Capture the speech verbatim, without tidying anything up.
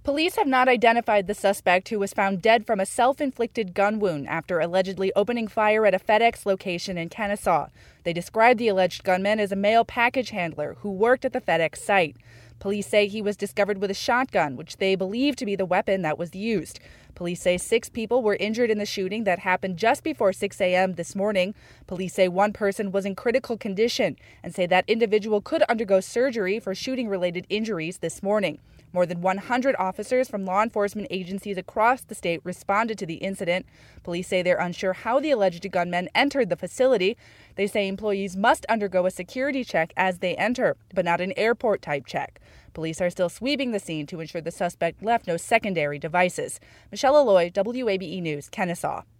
Police have not identified the suspect who was found dead from a self-inflicted gun wound after allegedly opening fire at a FedEx location in Kennesaw. They described the alleged gunman as a male package handler who worked at the FedEx site. Police say he was discovered with a shotgun, which they believe to be the weapon that was used. Police say six people were injured in the shooting that happened just before six a.m. this morning. Police say one person was in critical condition and say that individual could undergo surgery for shooting-related injuries this morning. More than one hundred officers from law enforcement agencies across the state responded to the incident. Police say they're unsure how the alleged gunman entered the facility. They say employees must undergo a security check as they enter, but not an airport-type check. Police are still sweeping the scene to ensure the suspect left no secondary devices. Michelle Alloy, W A B E News, Kennesaw.